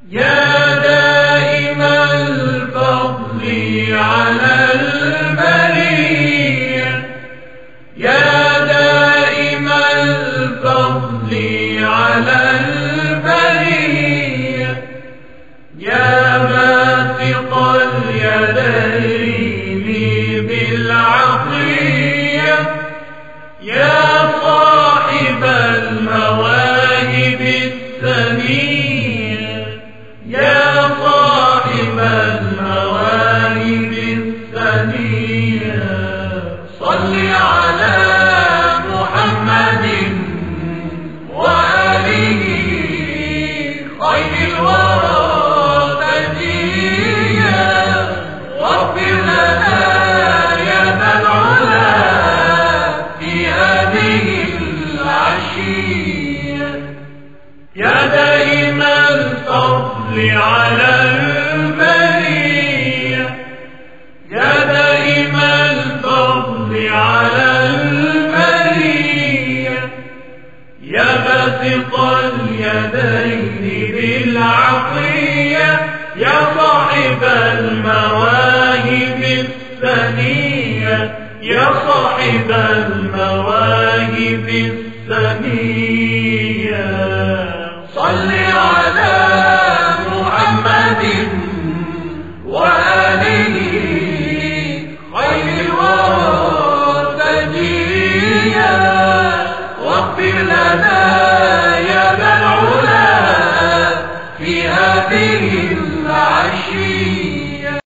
يا دائم الفضل على البرية، يا دائم الفضل على البرية، يا باسط اليدين بالعطية، يا صاحب المواهب السنية، يا صاحب المواهب السنية، صل على محمد وآله خير الورى تجيا، واغفر لنا يا ذا العلا في هذه العشية. يا دائم الفضل على البرية، يا دائم الفضل على البرية، يا باسط اليدين بالعطية، يا صاحب المواهب السنية، يا صاحب المواهب السنية، صل على محمد وآله خير الورى تجيا، واغفر لنا